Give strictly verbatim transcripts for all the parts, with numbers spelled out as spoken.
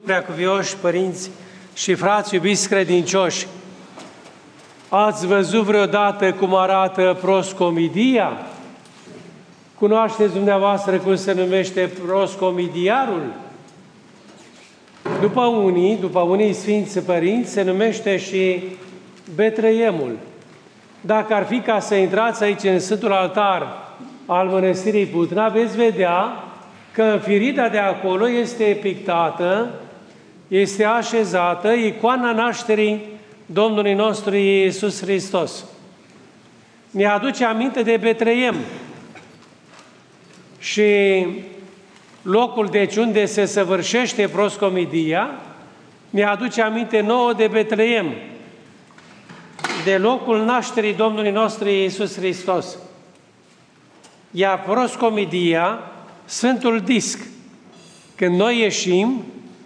preacuvioși părinți și frați iubiți credincioși, ați văzut vreodată cum arată proscomidia? Cunoașteți dumneavoastră cum se numește proscomidiarul? După unii, după unii Sfinți Părinți, se numește și Betlehemul. Dacă ar fi ca să intrați aici în Sfântul Altar al Mănăstirii Putna, veți vedea că în firida de acolo este pictată, este așezată icoana nașterii Domnului nostru Iisus Hristos. Ne aduce aminte de Betlehem și locul deci unde se săvârșește proscomidia ne aduce aminte nouă de Betlehem, de locul nașterii Domnului nostru Iisus Hristos. Iar proscomidia, Sfântul Disc, când noi ieșim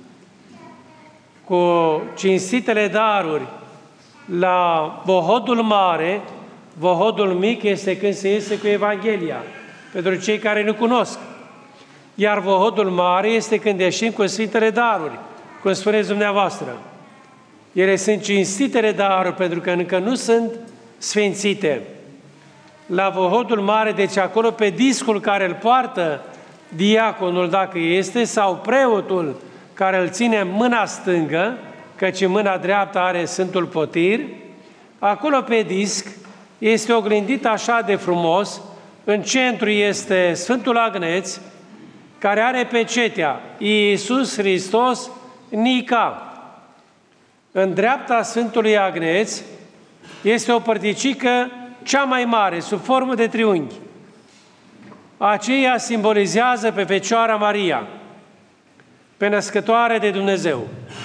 cu cinstitele daruri la Vohodul Mare, Vohodul Mic este când se iese cu Evanghelia, pentru cei care nu cunosc. Iar Vohodul Mare este când ieșim cu Sfintele Daruri, cum spuneți dumneavoastră. Ele sunt cinstitele daruri, pentru că încă nu sunt sfințite. La Vohodul Mare, deci acolo pe discul care îl poartă diaconul, dacă este, sau preotul care îl ține în mâna stângă, căci în mâna dreaptă are Sfântul Potir, acolo pe disc este oglindit așa de frumos, în centru este Sfântul Agneț, care are pecetea Iisus Hristos Nica. În dreapta Sfântului Agneț este o părticică cea mai mare, sub formă de triunghi. Aceea simbolizează pe Fecioara Maria, pe născătoare de Dumnezeu.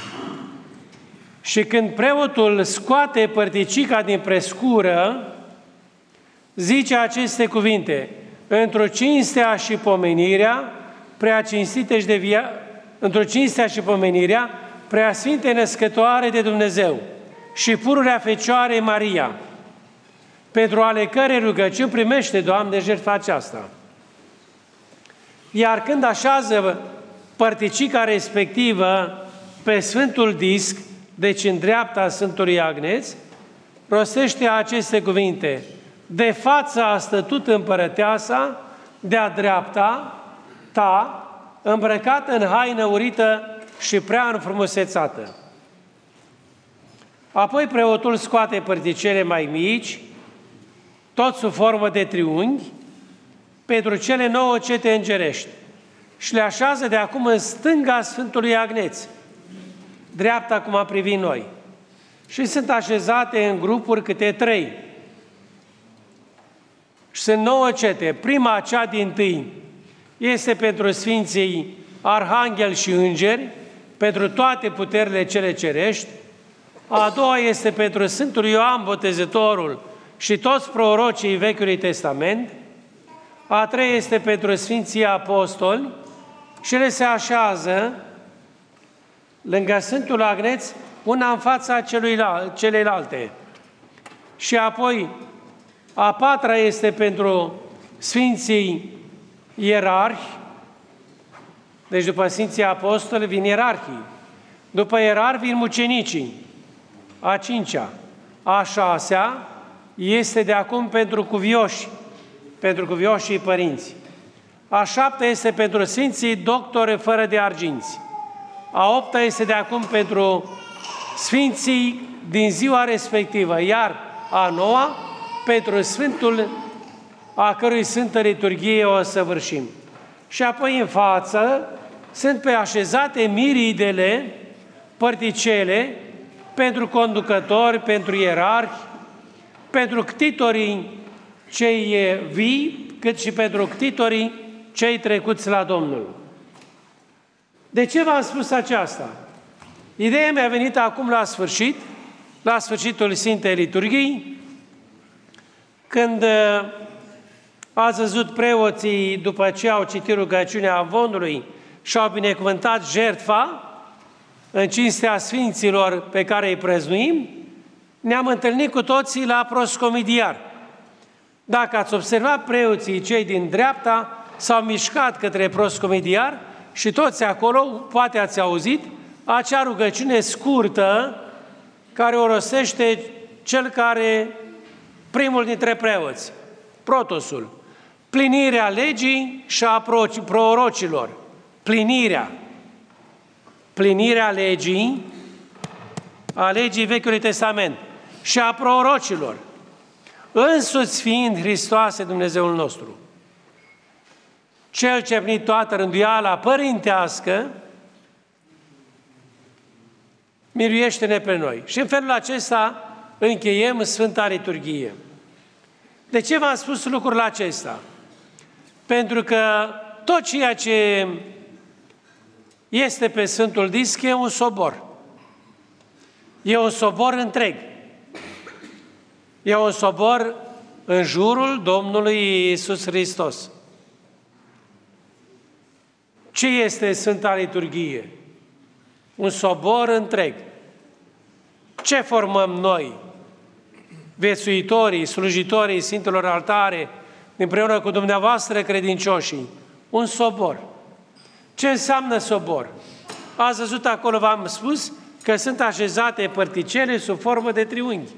Și când preotul scoate părticica din prescură, zice aceste cuvinte: într-o cinstea și pomenirea, prea cinstite și de via... într-o cinstea și pomenirea, prea sfinte născătoare de Dumnezeu și pururea Fecioarei Maria, pentru ale cărei rugăciuni primește, Doamne, jertfa aceasta. Iar când așează părticica respectivă pe Sfântul Disc, deci în dreapta Sfântului Agneț, rostește aceste cuvinte: de față a stătut împărăteasa, de-a dreapta ta, îmbrăcată în haină urită și prea înfrumusețată. Apoi preotul scoate părticele mai mici, tot sub formă de triunghi, pentru cele nouă cete îngerești și le așează de acum în stânga Sfântului Agneț, dreapta cum am privit noi. Și sunt așezate în grupuri câte trei. Și sunt nouă cete. Prima, cea dintâi, este pentru Sfinții Arhanghel și Îngeri, pentru toate puterile cele cerești. A doua este pentru Sfântul Ioan Botezătorul și toți prorocii Vechiului Testament. A treia este pentru Sfinții Apostoli și ele se așează lângă Sfântul Agneț, una în fața celelalte. Și apoi, a patra este pentru Sfinții Ierarhi, deci după Sfinții Apostoli vin ierarhii, după ierarhi vin mucenicii. A cincea, a șasea este de acum pentru cuvioși, pentru cuvioșii părinți. A șaptea este pentru Sfinții Doctori fără de arginți. A opta este de acum pentru Sfinții din ziua respectivă, iar a noua pentru Sfântul a cărui Sfântă Liturghie o săvârșim. Și apoi în față sunt pe așezate miridele, părticele, pentru conducători, pentru ierarhi, pentru ctitorii cei vii, cât și pentru ctitorii cei trecuți la Domnul. De ce v-am spus aceasta? Ideea mi-a venit acum la sfârșit, la sfârșitul Sfintei Liturghii, când ați văzut preoții, după ce au citit rugăciunea Avonului și au binecuvântat jertfa în cinstea Sfinților pe care îi prăznuim, ne-am întâlnit cu toții la proscomidiar. Dacă ați observat, preoții cei din dreapta s-au mișcat către proscomidiar și toți acolo, poate ați auzit, acea rugăciune scurtă care o rostește cel care, primul dintre preoți, protosul, plinirea legii și a prorocilor. Plinirea. Plinirea legii, a legii Vechiului Testament și a prorocilor, însuți fiind Hristoase Dumnezeul nostru. Cel ce a primit toată rânduiala părintească, miruiește-ne pe noi. Și în felul acesta încheiem Sfânta Liturghie. De ce v-am spus lucrul acesta? Pentru că tot ceea ce este pe Sfântul Disc e un sobor. E un sobor întreg. E un sobor în jurul Domnului Iisus Hristos. Ce este Sfânta Liturghie? Un sobor întreg. Ce formăm noi, viețuitorii, slujitorii Sfintelor Altare, împreună cu dumneavoastră credincioșii? Un sobor. Ce înseamnă sobor? Ați văzut acolo, v-am spus, că sunt așezate părticele sub formă de triunghi.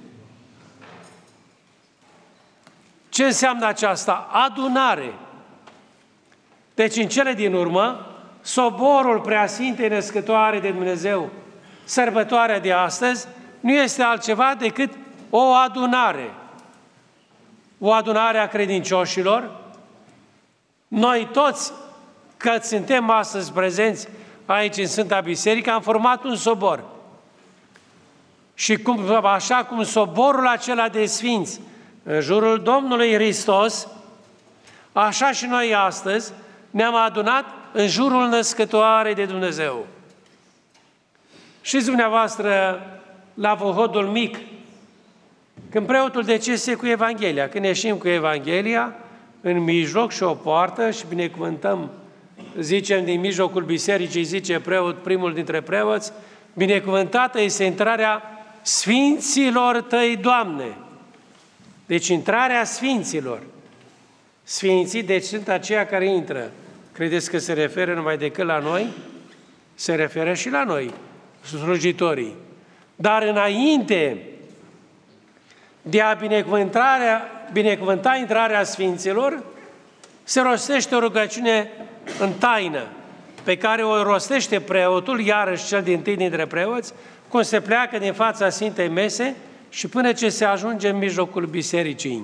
Ce înseamnă aceasta? Adunare. Deci, în cele din urmă, soborul Preasfintei Născătoare de Dumnezeu, sărbătoarea de astăzi, nu este altceva decât o adunare. O adunare a credincioșilor. Noi toți, că suntem astăzi prezenți aici în Sfânta Biserică, am format un sobor. Și cum, așa cum soborul acela de sfinți în jurul Domnului Hristos, așa și noi astăzi ne-am adunat în jurul Născătoarei de Dumnezeu. Știți dumneavoastră, la Vohodul mic, când preotul decese cu Evanghelia, când ieșim cu Evanghelia, în mijloc și o poartă și binecuvântăm, zicem din mijlocul bisericii, zice preot, primul dintre preoți, binecuvântată este intrarea Sfinților Tăi, Doamne. Deci intrarea Sfinților. Sfinții, deci sunt aceia care intră. Credeți că se referă numai decât la noi? Se referă și la noi, slujitorii. Dar înainte de a binecuvânta intrarea Sfinților, se rostește o rugăciune în taină, pe care o rostește preotul, iarăși cel dintâi dintre preoți, cum se pleacă din fața Sfintei Mese și până ce se ajunge în mijlocul bisericii,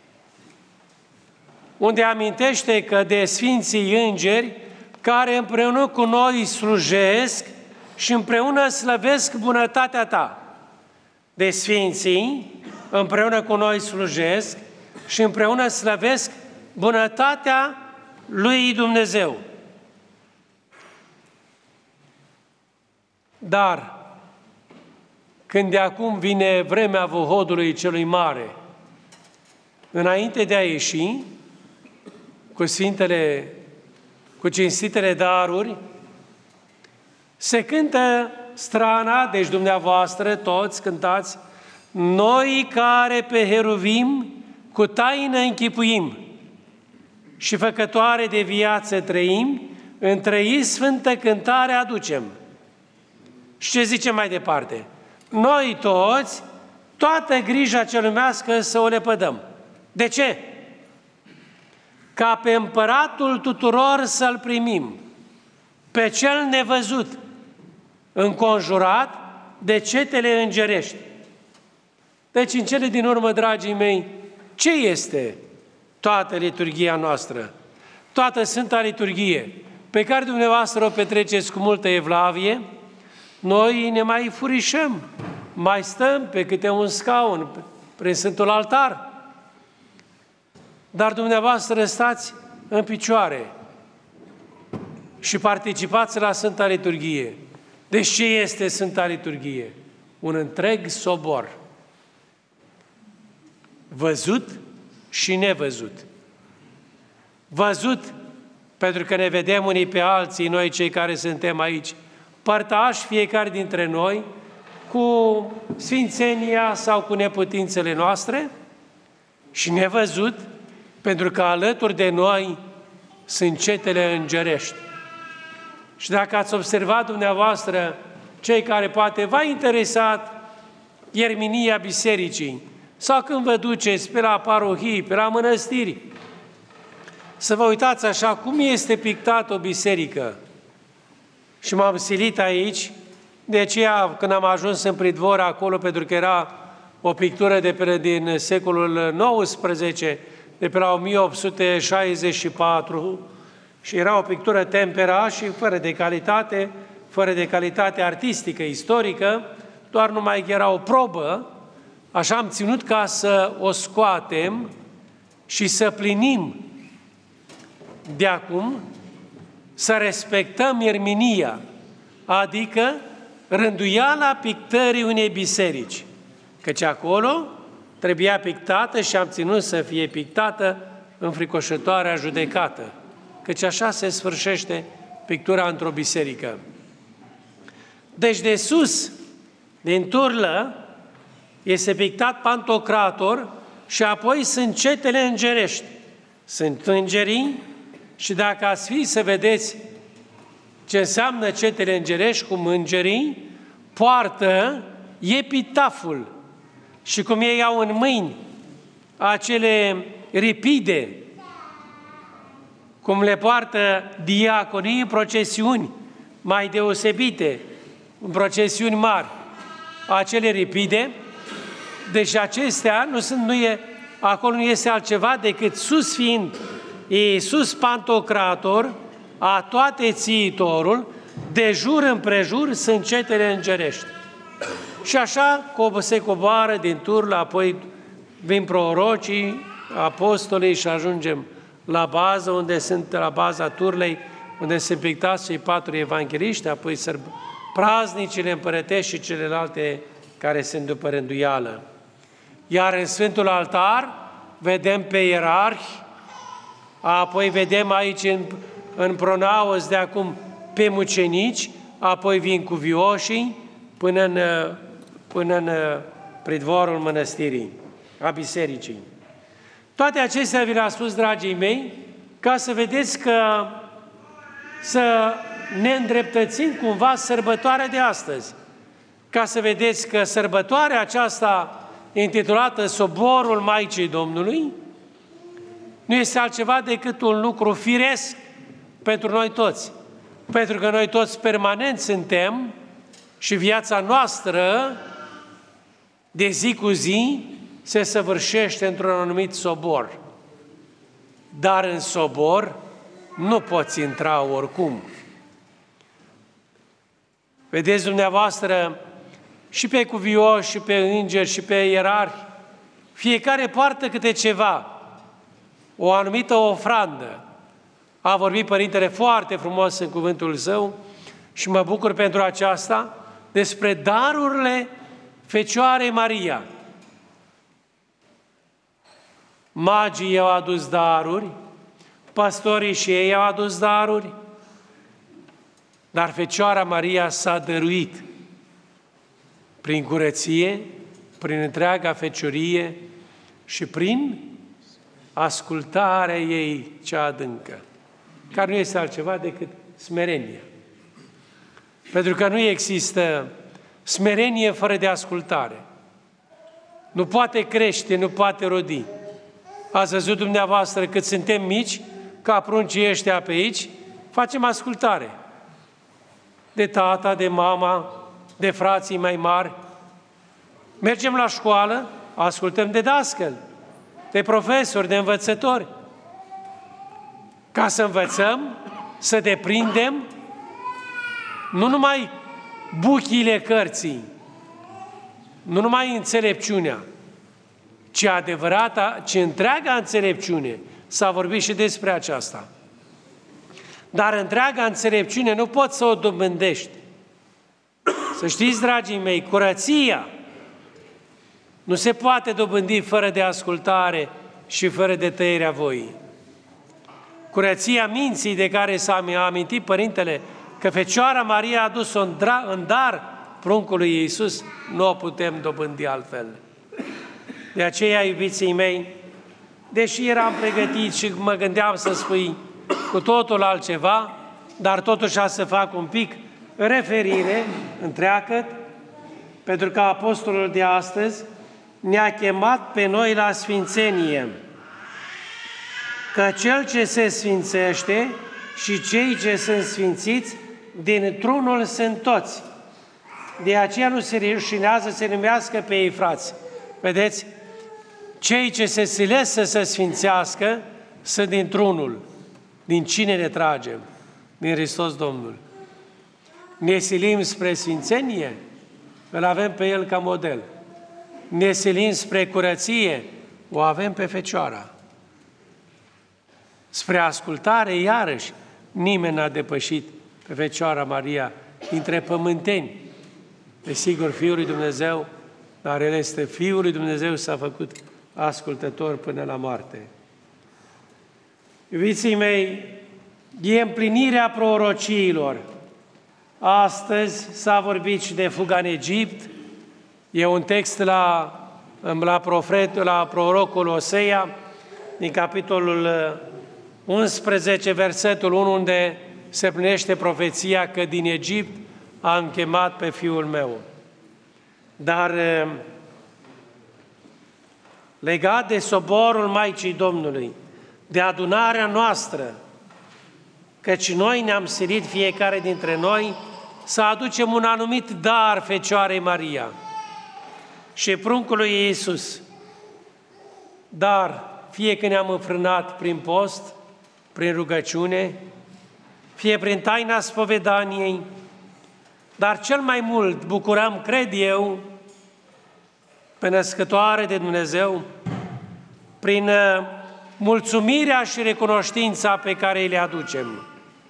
unde amintește că de Sfinții Îngeri, care împreună cu noi slujesc și împreună slăvesc bunătatea Ta. De Sfinții împreună cu noi slujesc și împreună slăvesc bunătatea lui Dumnezeu. Dar când de acum vine vremea Vohodului celui mare, înainte de a ieși cu sfintele, cu cinstitele daruri, se cântă strana, deci dumneavoastră toți cântați, noi care pe heruvim cu taină închipuim și făcătoare de viață trăim, în trăi sfântă cântare aducem. Și ce zice mai departe? Noi toți, toată grija cea lumească să o lepădăm. De ce? Ca pe împăratul tuturor să-l primim, pe cel nevăzut, înconjurat de cetele îngerești. Deci, în cele din urmă, dragii mei, ce este toată liturghia noastră? Toată Sfânta Liturghie, pe care dumneavoastră o petreceți cu multă evlavie, noi ne mai furișăm, mai stăm pe câte un scaun prin Sfântul Altar, dar dumneavoastră stați în picioare și participați la Sfânta Liturghie. Deci ce este Sfânta Liturghie? Un întreg sobor, văzut și nevăzut. Văzut, pentru că ne vedem unii pe alții, noi cei care suntem aici, părtași fiecare dintre noi, cu sfințenia sau cu neputințele noastre, și nevăzut, pentru că alături de noi sunt cetele îngerești. Și dacă ați observat dumneavoastră cei care poate v-a interesat ierminia bisericii, sau când vă duceți pe la parohii, pe la mănăstiri, să vă uitați așa cum este pictată o biserică. Și m-am silit aici, de aceea când am ajuns în Pridvor acolo, pentru că era o pictură de pe, din secolul nouăsprezece, de pe la o mie opt sute șaizeci și patru, și era o pictură tempera și fără de calitate, fără de calitate artistică, istorică, doar numai că era o probă, așa am ținut ca să o scoatem și să plinim de acum, să respectăm ierminia, adică rânduiala pictării unei biserici. Căci acolo trebuia pictată și am ținut să fie pictată înfricoșătoarea judecată. Căci așa se sfârșește pictura într-o biserică. Deci de sus, din turlă, este pictat Pantocrator și apoi sunt cetele îngerești. Sunt îngerii și dacă ați fi să vedeți ce înseamnă cetele îngerești, cum îngerii poartă epitaful și cum ei au în mâini acele ripide, cum le poartă diaconii în procesiuni mai deosebite, în procesiuni mari, acele ripide, deci acestea nu sunt, nu e, acolo nu este altceva decât sus fiind Iisus Pantocrator, a toate țiitorul, de jur împrejur sunt cetele îngerești. Și așa se coboară din turlă, apoi vin prorocii, apostolii și ajungem la bază, unde sunt la baza turlei, unde se pictați cei patru evangeliști, apoi praznicile împărătești și celelalte care sunt după rânduială. Iar în Sfântul Altar vedem pe ierarhi, apoi vedem aici în, în pronaos de acum pe mucenici, apoi vin cuvioșii până în, până în pridvorul mănăstirii, a bisericii. Toate acestea vi le-am spus, dragii mei, ca să vedeți că să ne îndreptățim cumva sărbătoarea de astăzi. Ca să vedeți că sărbătoarea aceasta intitulată Soborul Maicii Domnului nu este altceva decât un lucru firesc pentru noi toți. Pentru că noi toți permanent suntem și viața noastră de zi cu zi se săvârșește într-un anumit sobor. Dar în sobor nu poți intra oricum. Vedeți dumneavoastră și pe cuvioși, și pe îngeri, și pe ierarhi, fiecare poartă câte ceva, o anumită ofrandă. A vorbit Părintele foarte frumos în cuvântul său și mă bucur pentru aceasta, despre darurile Fecioarei Maria. Magii au adus daruri, pastorii și ei au adus daruri, dar Fecioara Maria s-a dăruit prin curăție, prin întreaga feciorie și prin ascultarea ei cea adâncă, care nu este altceva decât smerenie. Pentru că nu există smerenie fără de ascultare. Nu poate crește, nu poate rodi. Ați văzut dumneavoastră cât suntem mici, ca pruncii ăștia pe aici, facem ascultare. De tata, de mama, de frații mai mari. Mergem la școală, ascultăm de dascăl, de profesori, de învățători. Ca să învățăm, să deprindem nu numai buchiile cărții, nu numai înțelepciunea, ci adevărata, ci întreaga înțelepciune. S-a vorbit și despre aceasta. Dar întreaga înțelepciune nu poți să o dobândești. Să știți, dragii mei, curăția nu se poate dobândi fără de ascultare și fără de tăierea voii. Curăția minții de care s-a amintit Părintele, că Fecioara Maria a adus-o în, în dar pruncului Iisus, nu o putem dobândi altfel. De aceea, iubiții mei, deși eram pregătit și mă gândeam să spui cu totul altceva, dar totuși să fac un pic referire întreagăt, pentru că apostolul de astăzi ne-a chemat pe noi la sfințenie, că cel ce se sfințește și cei ce sunt sfințiți, dintr-unul sunt toți. De aceea nu se rușinează să se numească pe ei frați. Vedeți? Cei ce se silesc să se sfințească sunt dintr-unul. Din cine ne tragem? Din Hristos Domnul. Ne silim spre sfințenie? Îl avem pe El ca model. Ne silim spre curăție? O avem pe Fecioara. Spre ascultare, iarăși, nimeni n-a depășit pe Fecioara Maria dintre pământeni. Desigur, Fiul lui Dumnezeu, dar El este Fiul lui Dumnezeu, s-a făcut ascultător până la moarte. Iubiții mei, e împlinirea prorociilor. Astăzi s-a vorbit și de fuga în Egipt. E un text la, la, profet, la prorocul Osea, din capitolul unsprezece, versetul unu, unde se plinește profeția că din Egipt am chemat pe Fiul meu. Dar legat de soborul Maicii Domnului, de adunarea noastră, căci noi ne-am silit fiecare dintre noi să aducem un anumit dar Fecioarei Maria și pruncului Iisus. Dar fie că ne-am înfrânat prin post, prin rugăciune, fie prin taina spovedaniei, dar cel mai mult bucurăm, cred eu, pe Născătoare de Dumnezeu, prin mulțumirea și recunoștința pe care îi le aducem.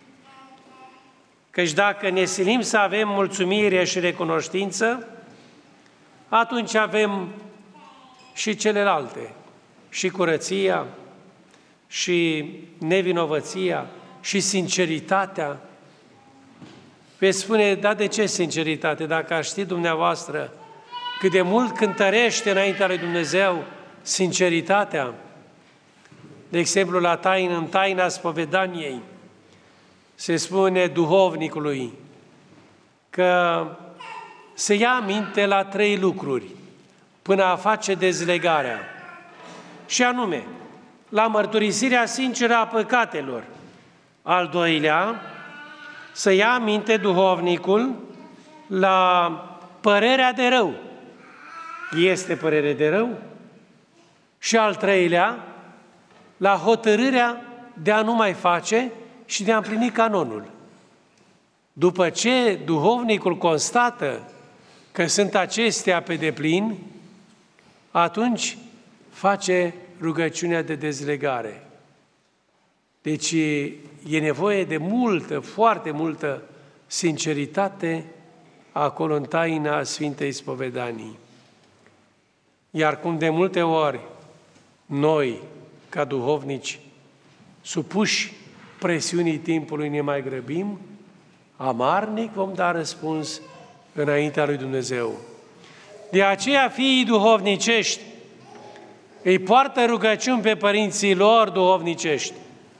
Căci dacă ne silim să avem mulțumire și recunoștință, atunci avem și celelalte, și curăția, și nevinovăția, și sinceritatea. Veți spune, da, de ce sinceritate? Dacă aș ști dumneavoastră cât de mult cântărește înaintea lui Dumnezeu sinceritatea, de exemplu, la taină, în taina spovedaniei, se spune duhovnicului că se ia aminte la trei lucruri până a face dezlegarea. Și anume, la mărturisirea sinceră a păcatelor. Al doilea, să ia aminte duhovnicul la părerea de rău. Este părere de rău? Și al treilea, la hotărârea de a nu mai face și de a împlini canonul. După ce duhovnicul constată că sunt acestea pe deplin, atunci face rugăciunea de dezlegare. Deci e nevoie de multă, foarte multă sinceritate acolo în taina Sfintei Spovedanii. Iar cum de multe ori noi, ca duhovnici, supuși presiunii timpului, ne mai grăbim, amarnic vom da răspuns înaintea lui Dumnezeu. De aceea fiii duhovnicești îi poartă rugăciuni pe părinții lor duhovnicești,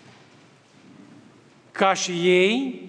ca și ei,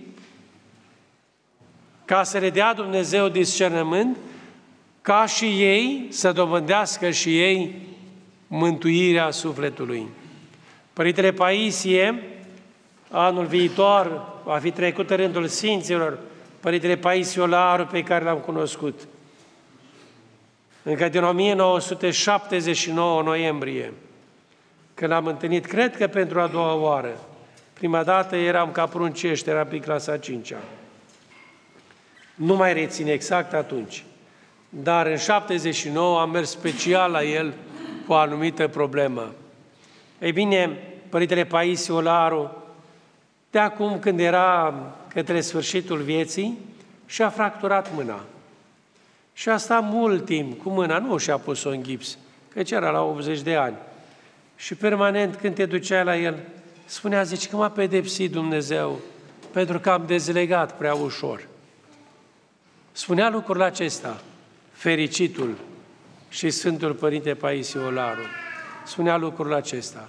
ca să le dea Dumnezeu discernământ, ca și ei să dobândească și ei mântuirea sufletului. Părintele Paisie, anul viitor, va fi trecut în rândul Sfinților, Părintele Paisie Olaru, pe care l-am cunoscut. Încă din o mie nouă sute șaptezeci și nouă, noiembrie, când l-am întâlnit, cred că pentru a doua oară. Prima dată eram ca pruncești, eram pe clasa a cincea. Nu mai rețin exact atunci. Dar în șaptezeci și nouă am mers special la el cu o anumită problemă. Ei bine, Părintele Paisie Olaru, de acum când era către sfârșitul vieții, și-a fracturat mâna. Și a stat mult timp cu mâna, nu și-a pus-o în gips, căci era la optzeci de ani. Și permanent, când te duceai la el, spunea, zice, că m-a pedepsit Dumnezeu pentru că am dezlegat prea ușor. Spunea lucrul acesta, fericitul și Sfântul Părinte Paisie Olaru. Spunea lucrul acesta.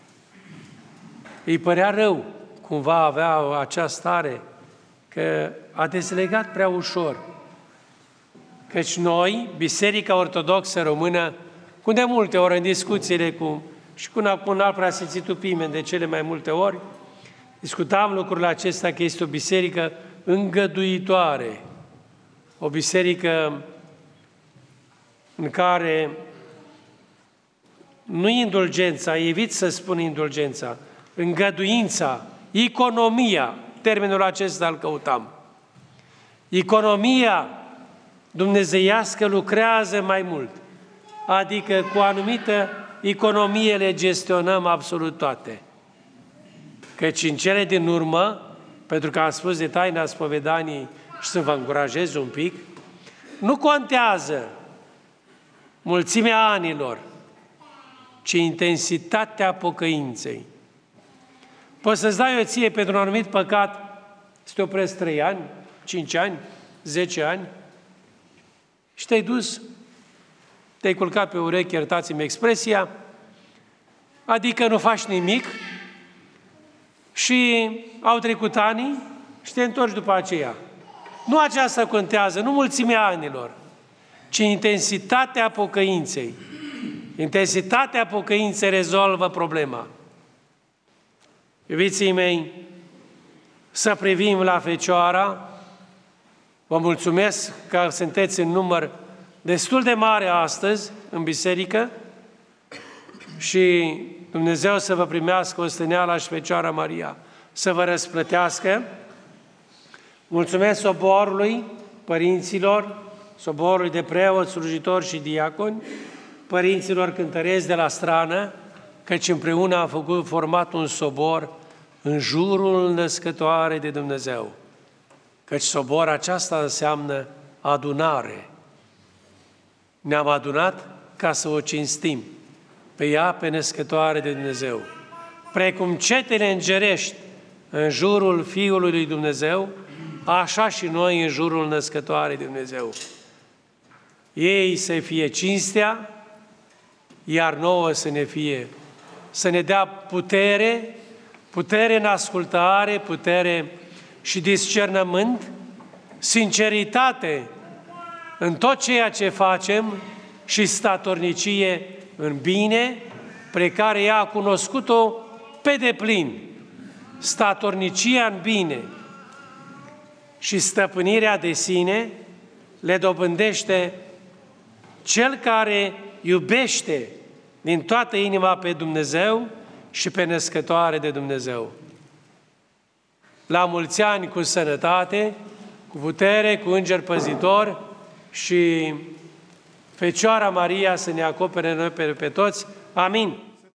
Îi părea rău, cumva avea acea stare, că a dezlegat prea ușor. Căci noi, Biserica Ortodoxă Română, cu de multe ori în discuțiile cu, și cu un alt preasfințitul Pimen de cele mai multe ori, discutam lucrurile acestea că este o biserică îngăduitoare, o biserică în care nu indulgența, evit să spun indulgența, îngăduința, economia, termenul acesta îl căutam. Economia dumnezeiască lucrează mai mult, adică cu o anumită economie le gestionăm absolut toate. Căci în cele din urmă, pentru că am spus de taina spovedanii și să vă încurajez un pic, nu contează mulțimea anilor, ci intensitatea pocăinței. Poți să-ți dai o ție pentru un anumit păcat, să te opresc trei ani, cinci ani, zece ani și te-ai dus, te-ai culcat pe urechi, iertați-mi expresia, adică nu faci nimic și au trecut ani și te întorci după aceea. Nu aceasta contează, nu mulțimea anilor, ci intensitatea pocăinței. Intensitatea pocăinței rezolvă problema. Iubiții mei, să privim la Fecioara. Vă mulțumesc că sunteți în număr destul de mare astăzi în biserică și Dumnezeu să vă primească osteneala și Fecioara Maria, să vă răsplătească. Mulțumesc soborului, părinților, soborului de preoți, slujitori și diaconi, părinților cântăreți de la strană, căci împreună am făcut, format un sobor în jurul născătoare de Dumnezeu. Căci sobor aceasta înseamnă adunare. Ne-am adunat ca să o cinstim pe ea, pe născătoare de Dumnezeu. Precum cetele îngerești în jurul Fiului lui Dumnezeu, așa și noi în jurul născătoarei de Dumnezeu. Ei să fie cinstea, iar nouă să ne fie, să ne dea putere, putere în ascultare, putere și discernământ, sinceritate în tot ceea ce facem și statornicie în bine, pre care ea a cunoscut-o pe deplin. Statornicia în bine și stăpânirea de sine le dobândește cel care iubește din toată inima pe Dumnezeu și pe născătoare de Dumnezeu. La mulți ani cu sănătate, cu putere, cu înger păzitor și Fecioara Maria să ne acopere noi pe, pe toți. Amin.